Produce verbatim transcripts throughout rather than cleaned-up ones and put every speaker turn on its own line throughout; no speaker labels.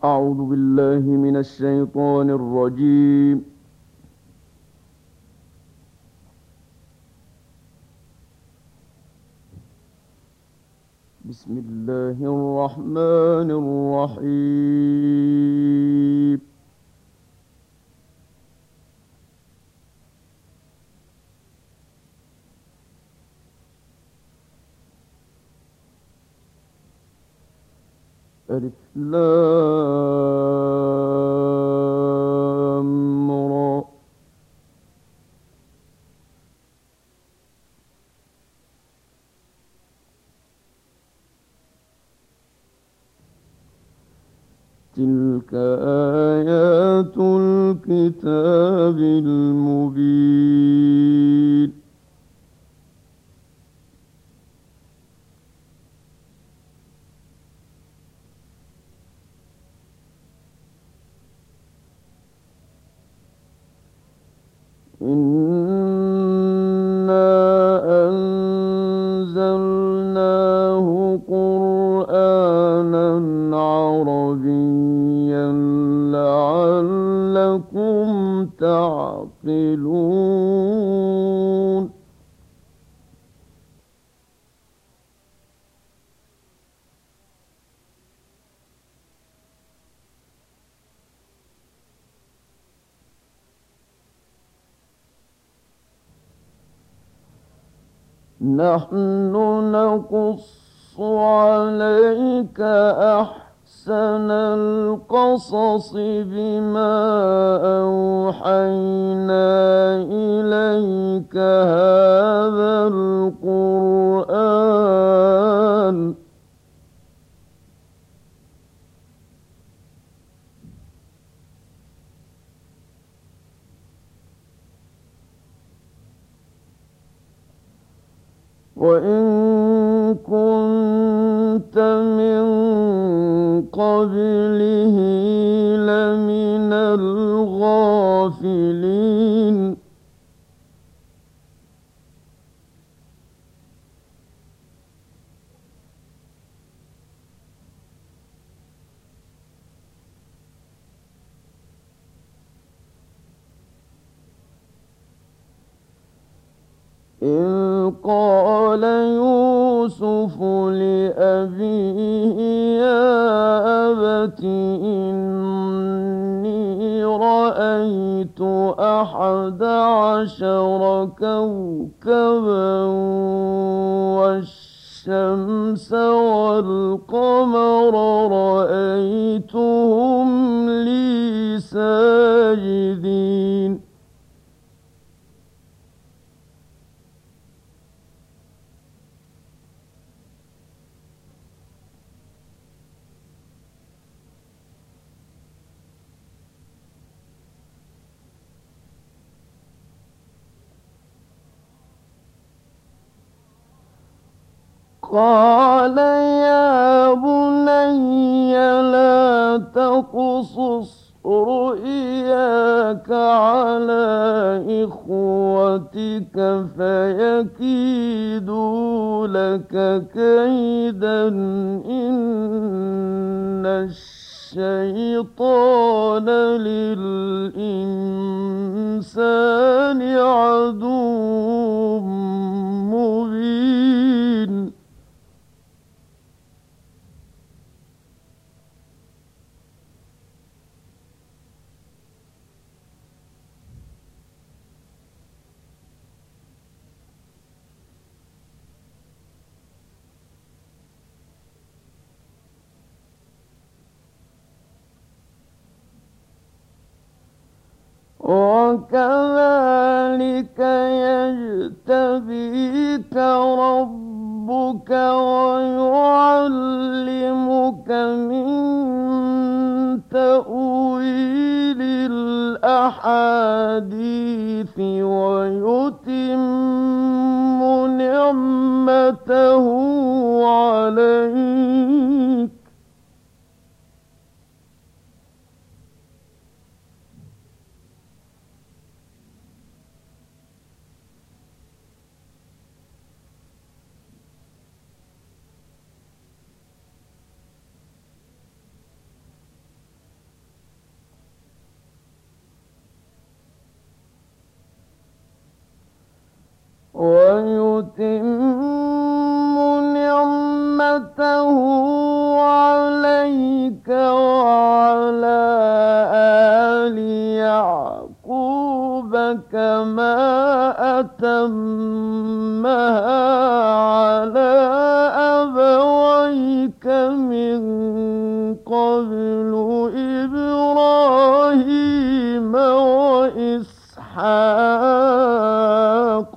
أعوذ بالله من الشيطان الرجيم. بسم الله الرحمن الرحيم. ألف لام را. تلك آيات الكتاب المبين. إنا أنزلناه قرآنا عربيا لعلكم تعقلون. نحن نقص عليك أحسن القصص بما أوحينا إليك هذا القرآن وإن كنت من قبله لمن الغافلين. إذ قال يوسف لأبيه يا أبت إني رأيت أحد عشر كوكبا والشمس والقمر رأيتهم لي ساجدين. قال يا بني لا تقصص رؤياك على إخوتك فيكيدوا لك كيدا إن الشيطان للإنسان عدو مبين. وكذلك يجتبيك ربك ويعلمك من تأويل الأحاديث ويتم نعمته عليك ويتم نعمته عليك وعلى آل يعقوب كما أتمها على أبويك من قبل إبراهيم وإسحاق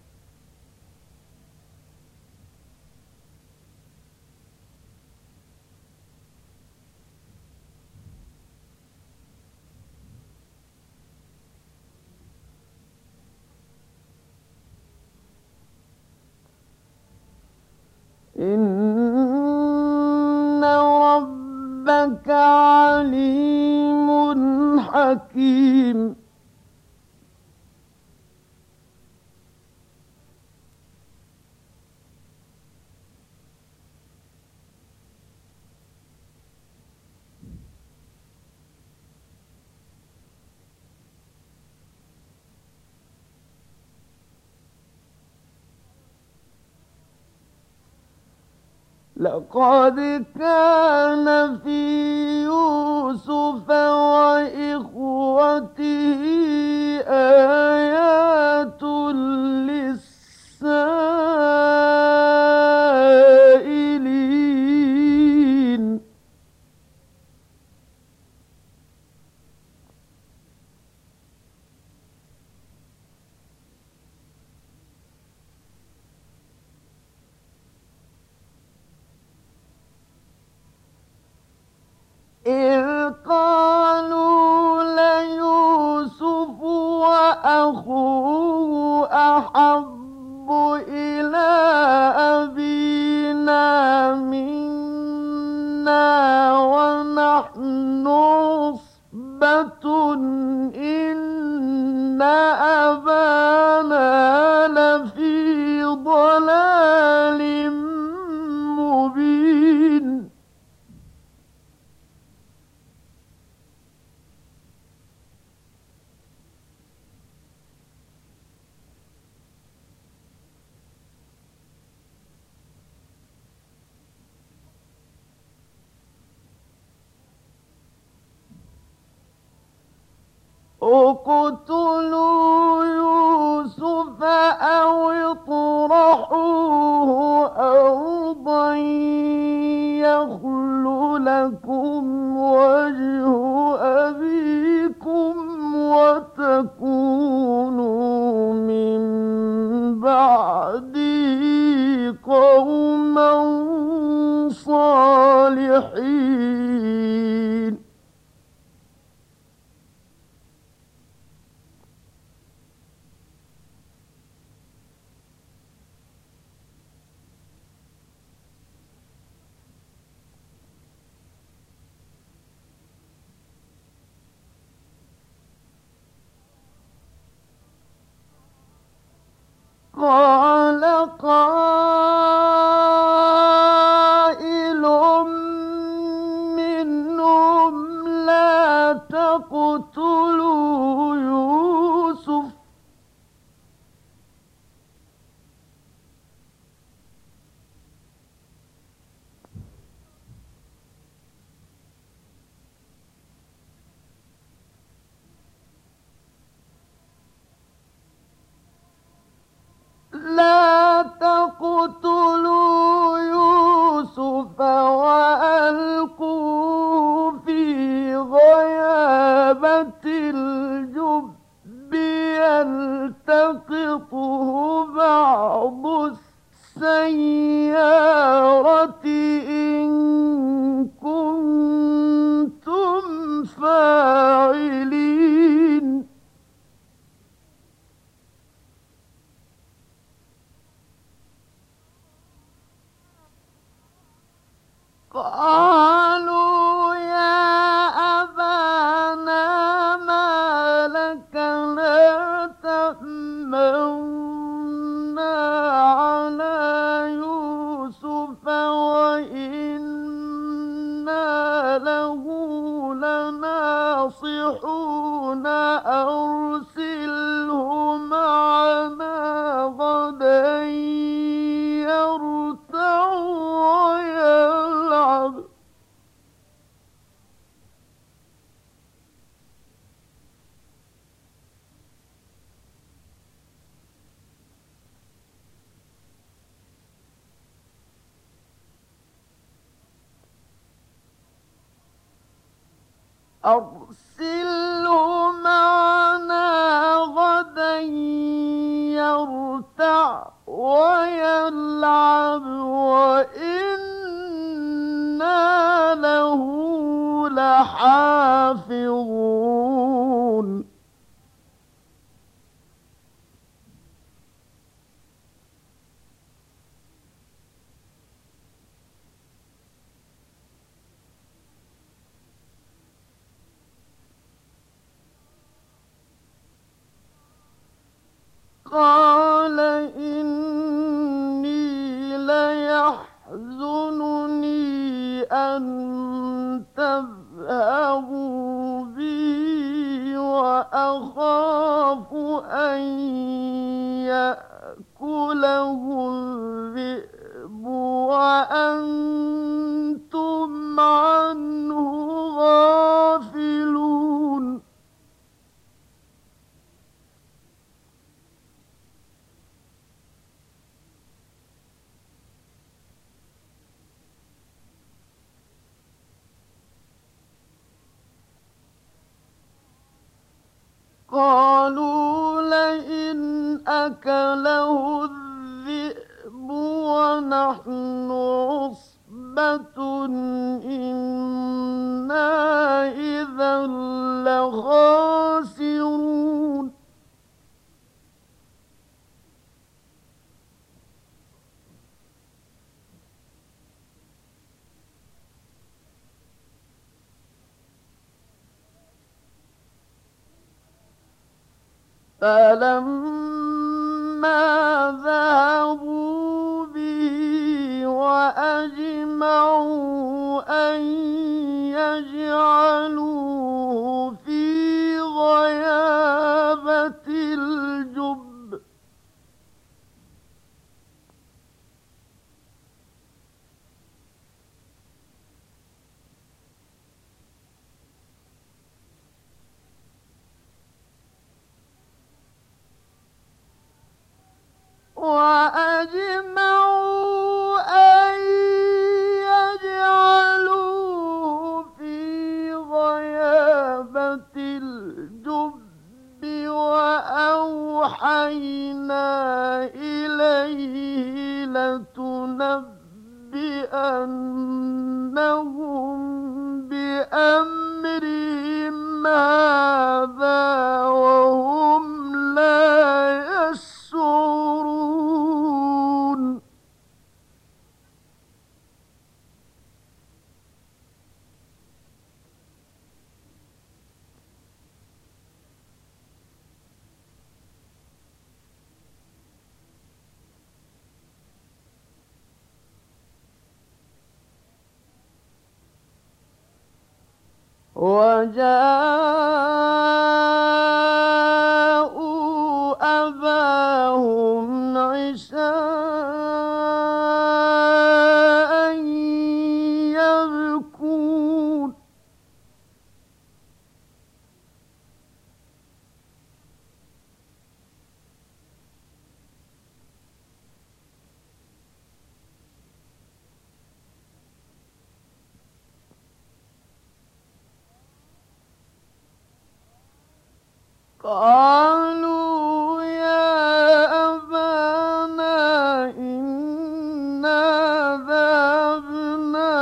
إن ربك عليم حكيم. لقد كان في يوسف وإخوته آيات للسائلين. إذ قالوا ليوسف وأخوه أحب إلى أبينا منا ونحن عصبة إن أبانا لفي ضلال مبين. اقتلوا يوسف أو اطرحوه أرضا يخل لكم وجه أبيكم وتكونوا من بعده قوما صالحين. قال قائل منهم لا تقتلوا يوسف لا تقتلوا يوسف وألقوه في غيابة الجب يلتقطه بعض السيارة إن كنتم فاعلين. قالوا يا أبانا ما لك لا تأمنا على يوسف وإنا له لناصحون أرسله معنا غدا أرسله معنا غدا يرتع ويلعب وإنا له لحافظون قال إني ليحزنني أن تذهبوا بي وأخاف أن يأكله الذئب وأنتم عنه غافلون قالوا لئن أكله الذئب ونحن عصبة إنا إذا لخاسرون فلما ذهبوا به وأجمعوا أن يجعلوه في غيابة الجب وأجمعوا أن يجعلوه في غيابة الجب وأوحينا إليه لتنبئنهم بأمرهم هذا وهم لا يشعرون وجاءوا أباهم عشاء يبكون قالوا يا أبانا إنا ذهبنا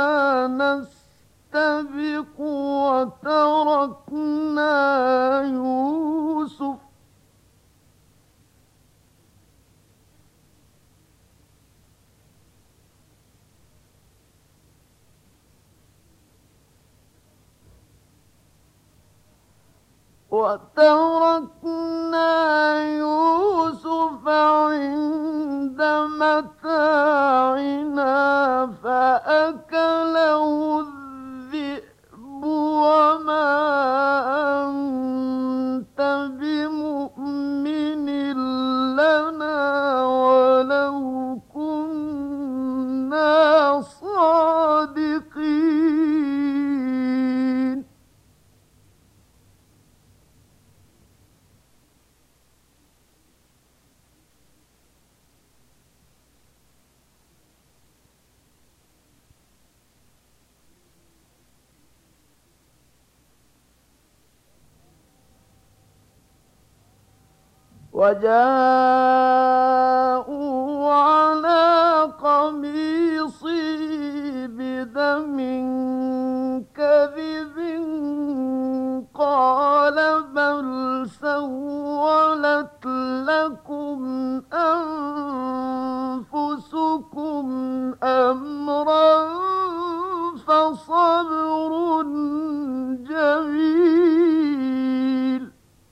نستبق وتركنا يوسف وتركنا يوسف عند متاعنا فأكله الذئب وما أنت بمؤمن لنا ولو كنا صادقين وجاءوا على قميصي بدم كذب قال بل سولت لكم أنفسكم أمرا فصبر جميل.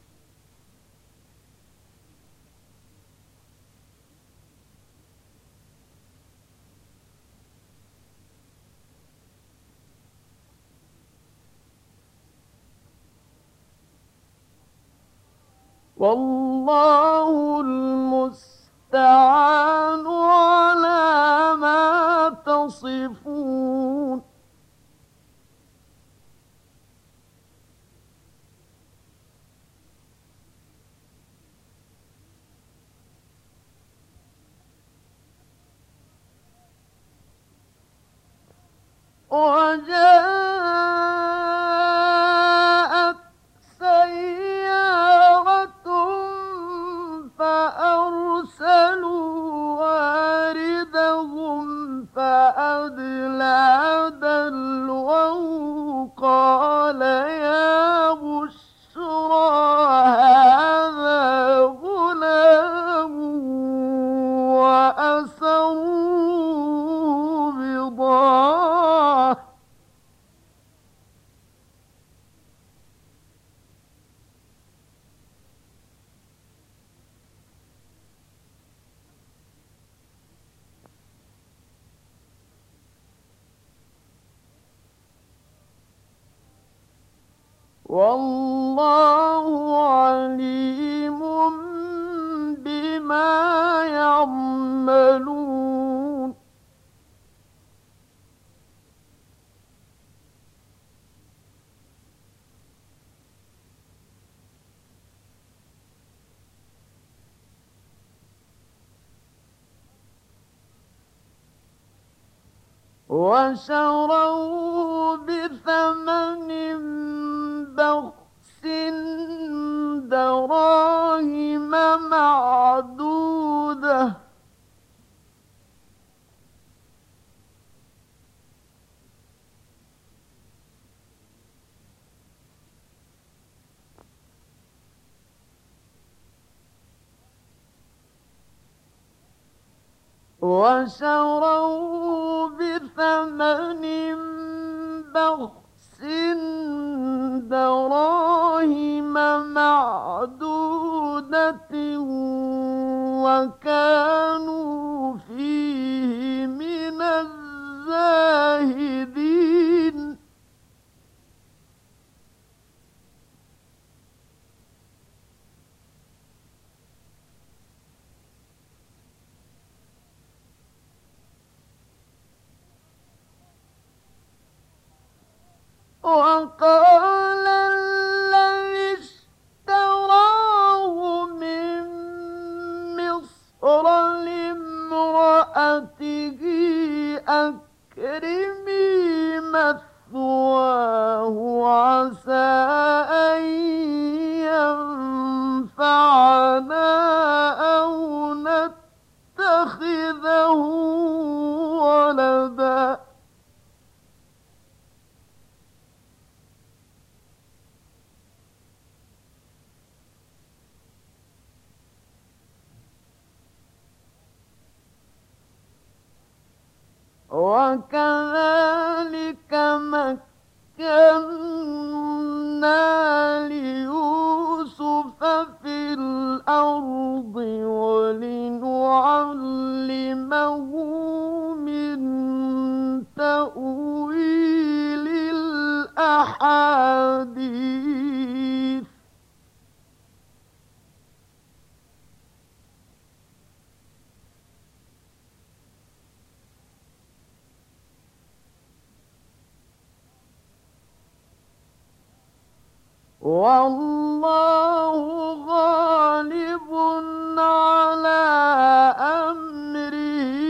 والله المستعان على ما تصفون. وجاءت سيارة فأرسلوا واردهم فأدلى دلوه قال يا بشرى هذا غلام وأسروه بضاعة والله عليم بما يعملون. وشروه بثمن بخس دراهم معدودة وشروه بثمن بخس دراهم معدودة وكانوا فيه من الزاهدين. وقال الذي اشتراه من مصر لامرأته أكرمي مثواه عسى أن ينفعنا أو نتخذه ولدا وكذلك مكنا ليوسف في الأرض ولنعلمه من تأويل الأحاديث والله غالب على أمره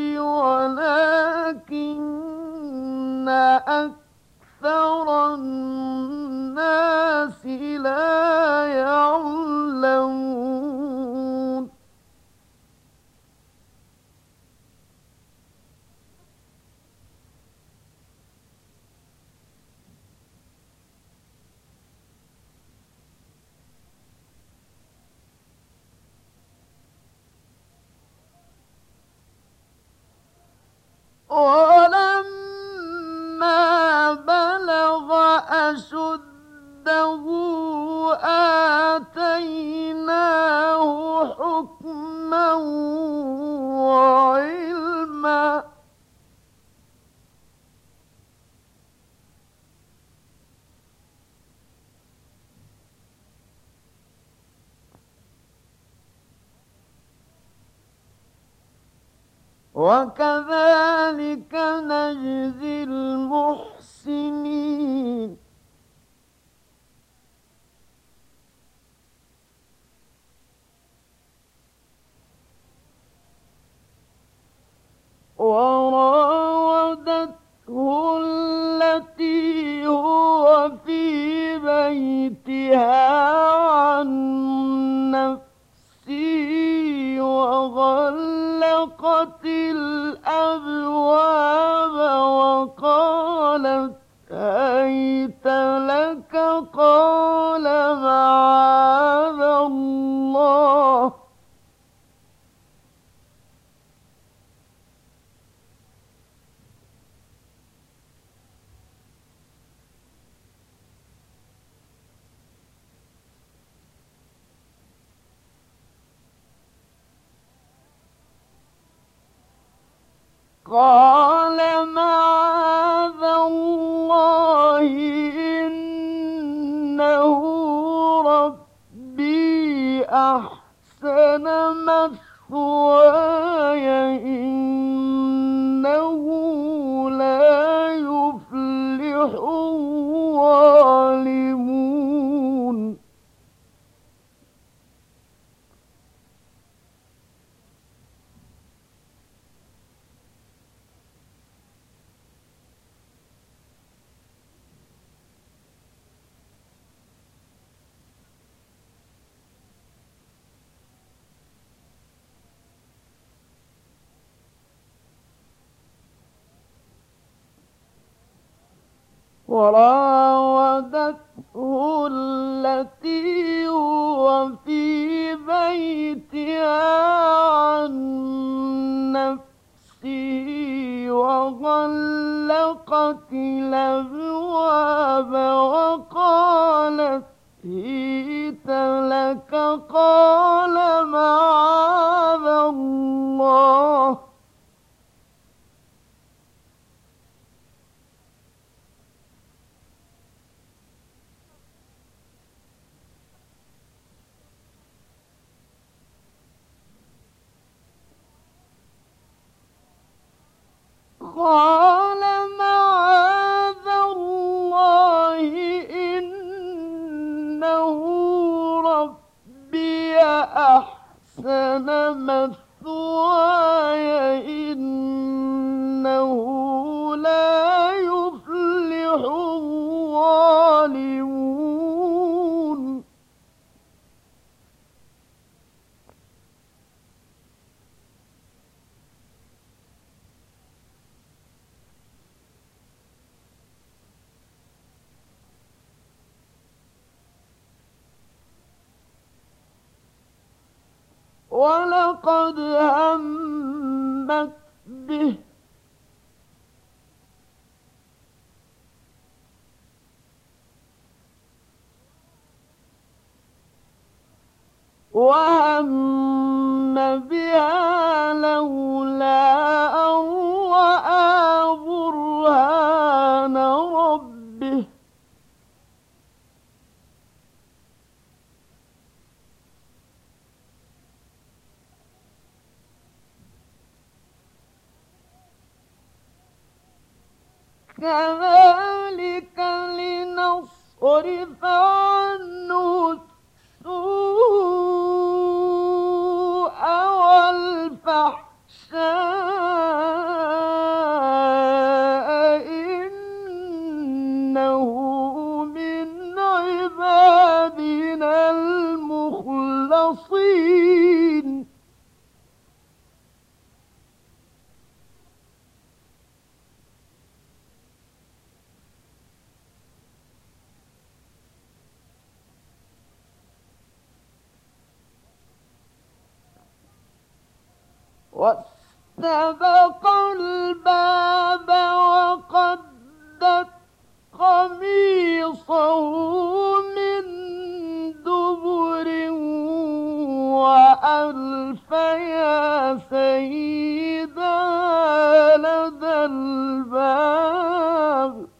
ولكن أكثر الناس لا يعلمون. ولما بلغ أشده آتيناه حكما وعلما وكذلك نجزي المحسنين وراودته التي هو في بيتها عن نفسه وغلقت الأبواب وقالت هيت لك قال معاذ الله قال معاذ الله إنه ربي أحسن مثواي إنه لا يفلح الظالمون وراودته التي هو في بيتها عن نفسه وغلقت الأبواب وقالت هيت لك قال معاذ الله قال معاذ الله إنه ربي أحسن مثواي إنه لا يفلح الظالمون ولقد همت به وهم بها لولا أن رأى برهان ربه كذلك لنصرف عنه السوء والفحشاء إنه من عبادنا المخلصين فاستبق الباب وقدت قميصه من دبر وألف يا سيدها لدى الباب.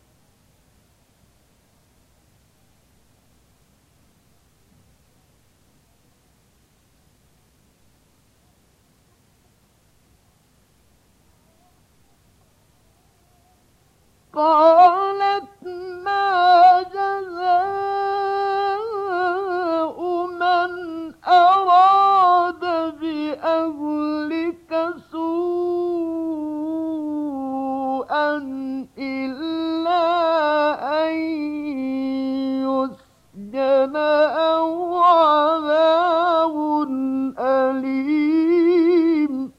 قالت ما جزاء من أراد بأهلك سوءا إلا أن يسجن أو عذاب أليم.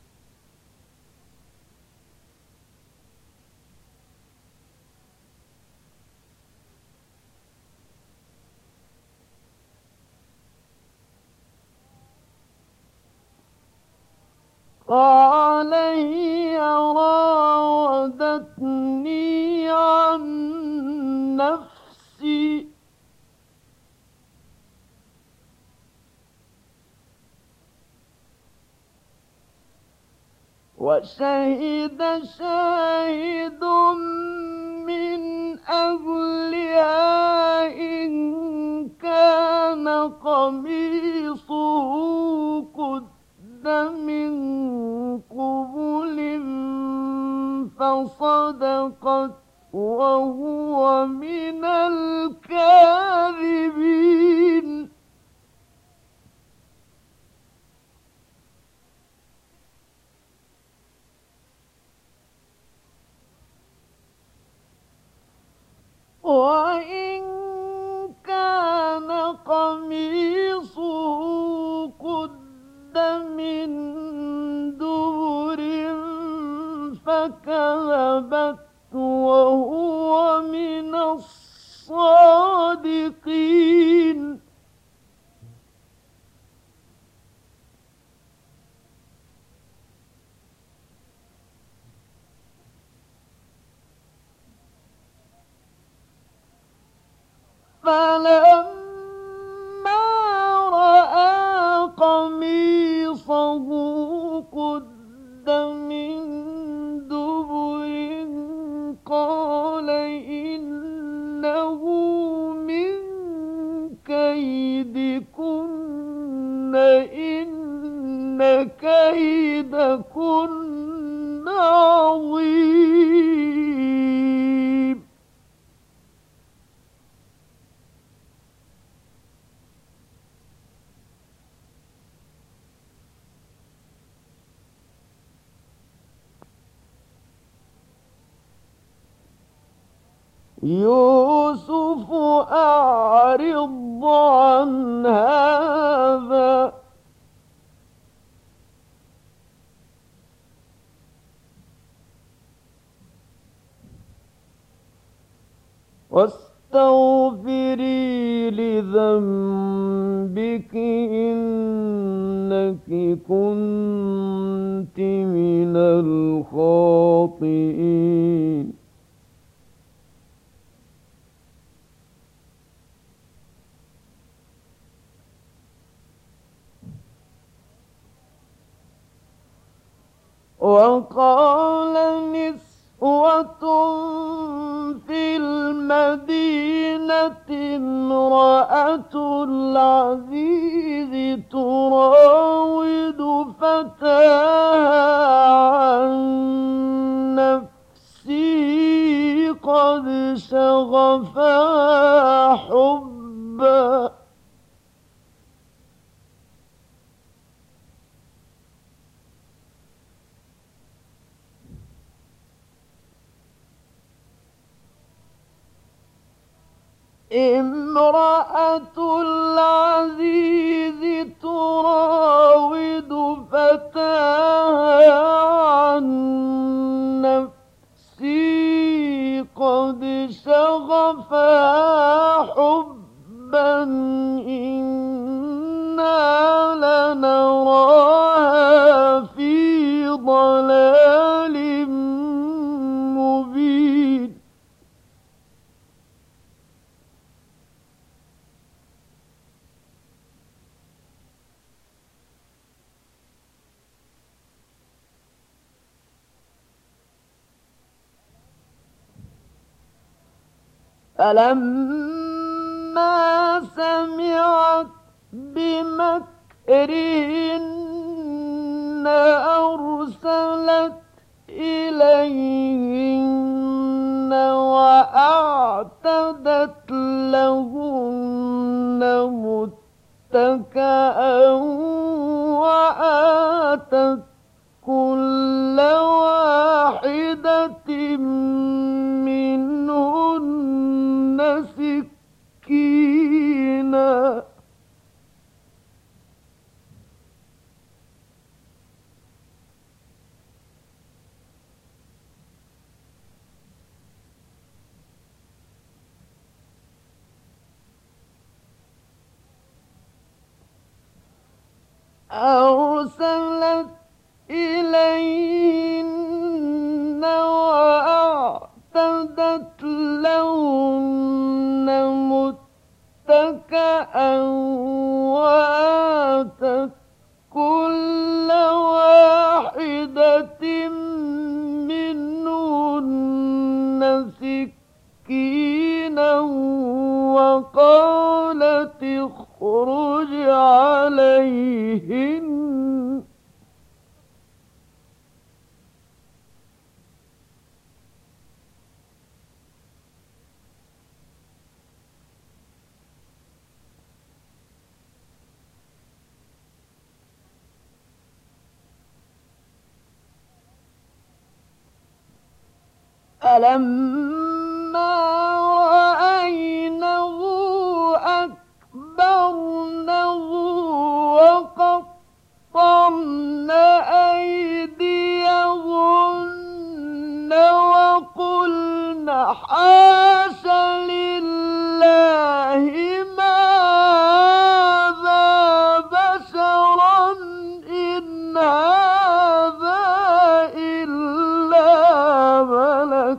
قال هي راودتني عن نفسي وشهد شاهد من أهلها إن كان قميصه قد من قبل فصدقت وهو من الكاذبين. وإن كان قميصه قد من دبر فكذبت وهو من الصادقين. فلما رأى قميصه قد من دبر قال إنه من كيدكن إن كيدكن عظيم. يوسف أعرض عن هذا واستغفري لذنبك إنك كنت من الخاطئين. وقال نسوة في المدينة امرأة العزيز تراود فتاها عن نفسه قد شغفها حبا امرأة العزيز تراود فتاها عن نفسه قد شغفها حبا إنا لنراها في ضلال فلما سمعت بمكرهن أرسلت إليهن وأعتدت لهن متكئا وآتت كل واحدة منهن سكينا أرسلت إليهن وأعتدت لهن متكئا وآتت كل واحدة منهن سكينا وقالت اخرج عليهن فلما رأينه أكبرنه وقطعن أيديهن وقلن حاش لله ما هذا بشرا إن هذا إلا ملك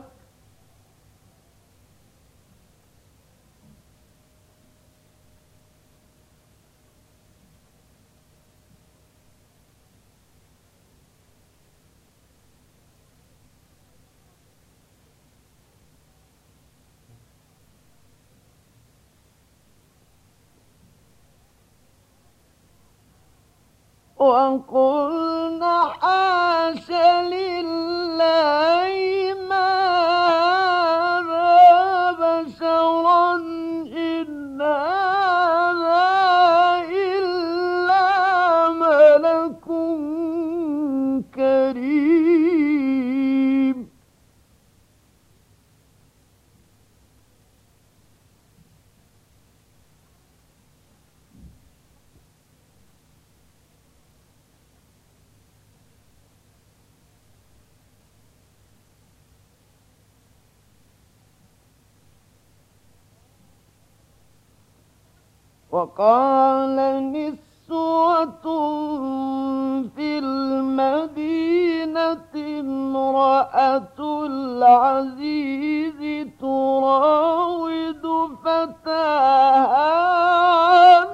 وقلن حاش لله ما هذا بشرا إن هذا إلا ملك كريم وقال نسوة في المدينة امرأة العزيز تراود فتاها عن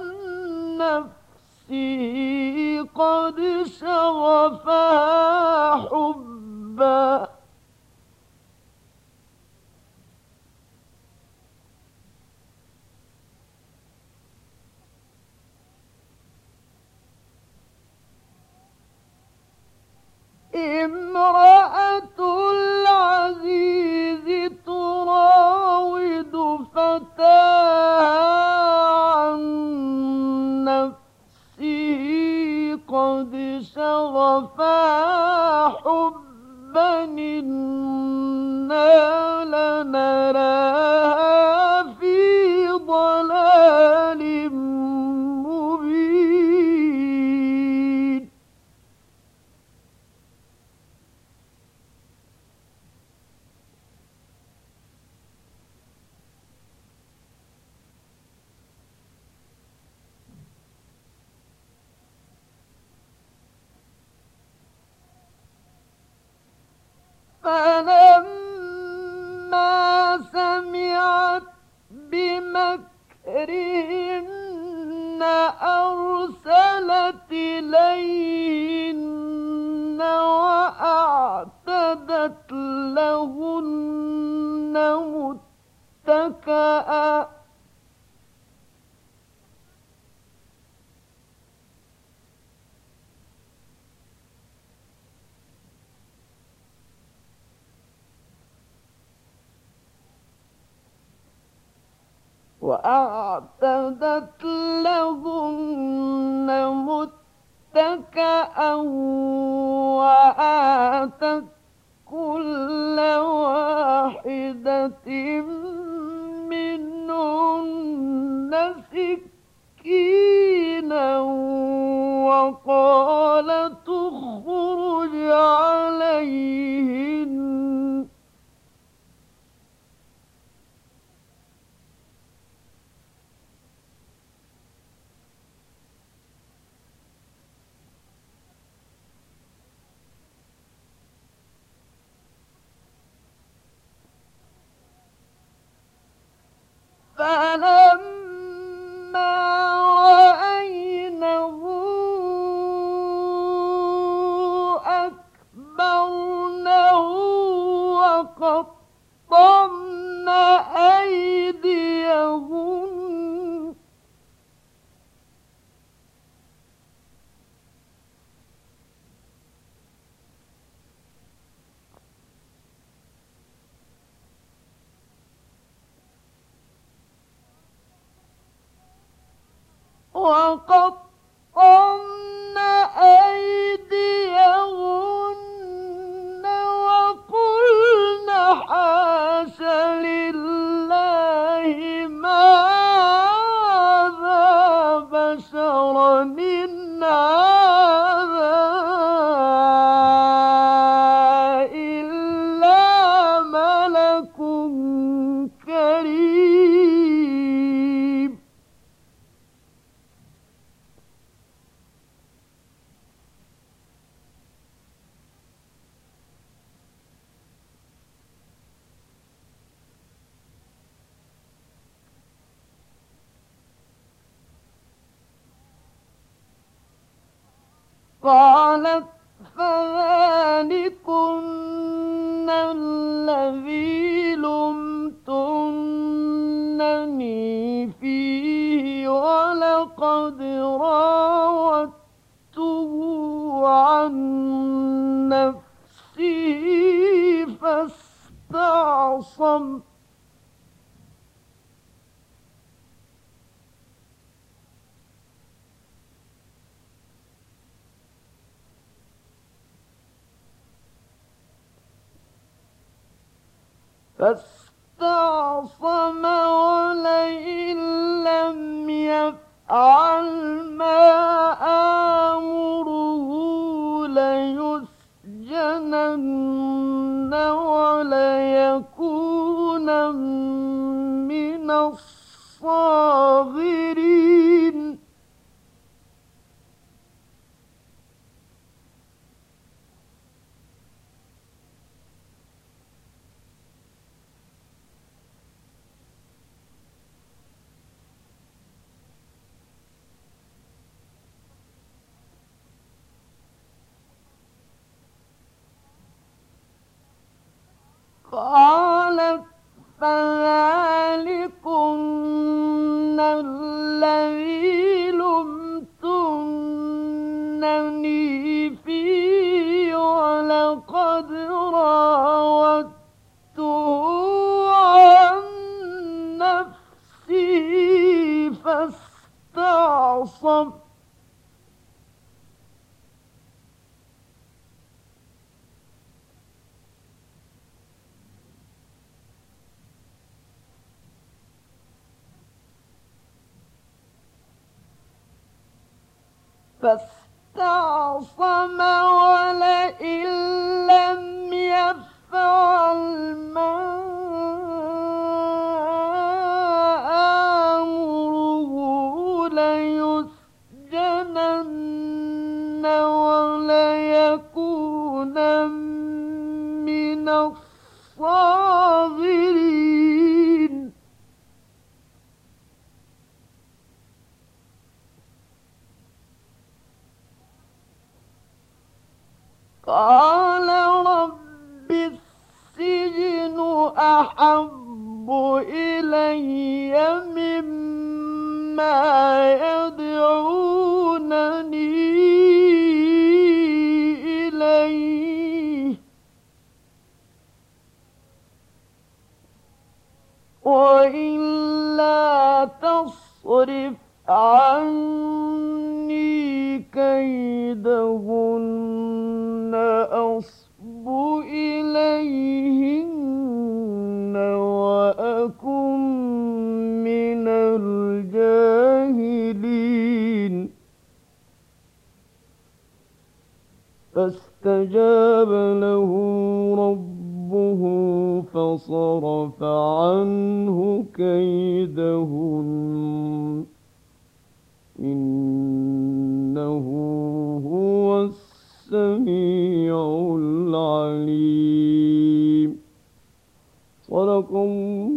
نفسه قد شغفها حبا امرأة العزيز تراود فتاها عن نفسه قد شغفها حبا إنا لنراها في ضلال مبين فلما سمعت بمكرهن أرسلت إليهن وأعتدت لهن متكئا متكئا وأعتدت لهن متكئا وآتت كل واحدة منهن سكينا وقالت اخرج عليهن فلما رأينه أكبرنه وقطعن أيديهن وقطعن أيديهن وقلن حاش لله ما هذا بشرا إن هذا إلا ملك كريم قالت فذلكن الذي لمتنني فيه ولقد راودته عن نفسه فاستعصم فاستعصم ولئن لم يفعل ما آمره ليسجنن وليكونن من الصاغرين قالت فذلكن الذي لمتنني فيه ولقد راودته عن نفسه فاستعصم فاستعصم ولئن لم يفعل ما آمره ليسجنن وليكون من الصاغرين قال رب السجن أحب إلي إلي مما يدعونني إليه وإلا تصرف عني كيدهن أصب إليهن وأكن من الجاهلين فاستجاب له ربه فصرف عنه كيدهن إنه هو السميع العليم. صدق الله